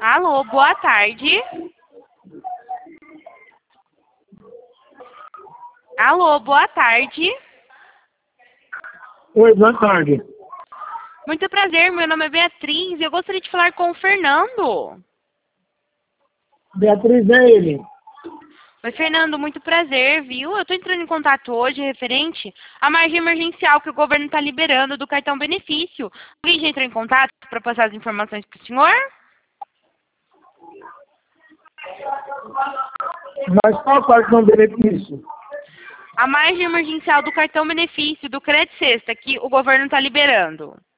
Alô, boa tarde. Alô, boa tarde. Oi, boa tarde. Muito prazer, meu nome é Beatriz e eu gostaria de falar com o Fernando. Beatriz é ele. Oi, Fernando, muito prazer, viu? Eu estou entrando em contato hoje referente à margem emergencial que o governo está liberando do cartão benefício. Alguém já entrou em contato para passar as informações para o senhor? Mas qual parte do benefício? A margem emergencial do cartão benefício do Crédito Sexta que o governo está liberando.